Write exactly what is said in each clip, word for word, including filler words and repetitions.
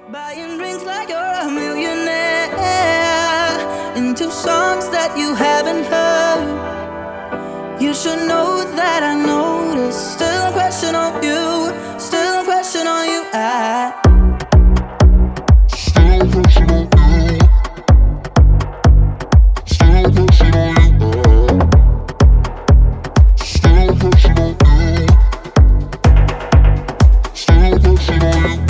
Buying rings like you're a millionaire into songs that you haven't heard. You should know that I noticed. Still a question on you. Still a question on you. I Still a question on you. Still a question on you. Still a question on you. Still a question on you.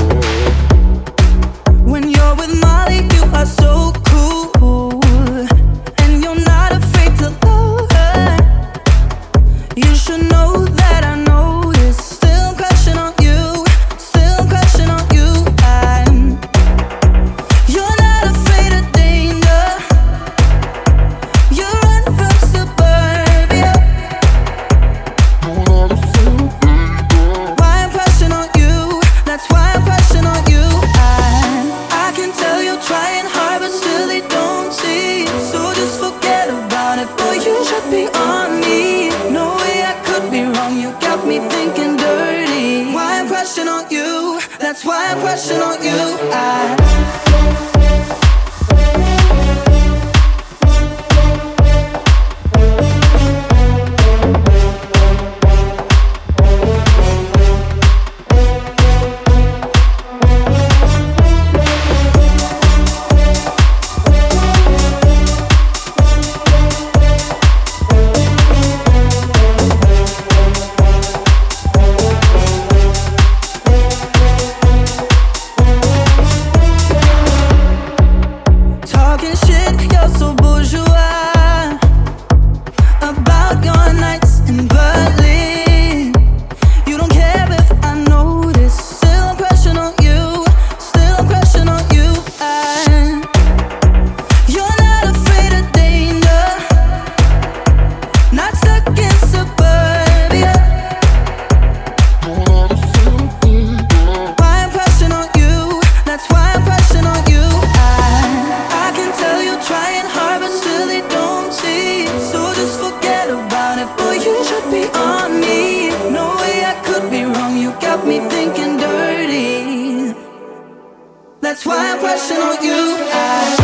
When you're with Molly, you are so cool, and you're not afraid to love her. You should know that I know this. Still crushing on you, still crushing on you. I'm. You're not afraid of danger. You run from suburbia. You're not afraid of danger. Why I'm crushing on you? That's why I'm crushing on you. I can tell you're trying hard, but still they don't see. So just forget about it, boy, you should be on me. No way I could be wrong, you got me thinking dirty. Why I'm crushing on you, that's why I'm crushing on you. I me thinking dirty. That's why I'm crushing on you. I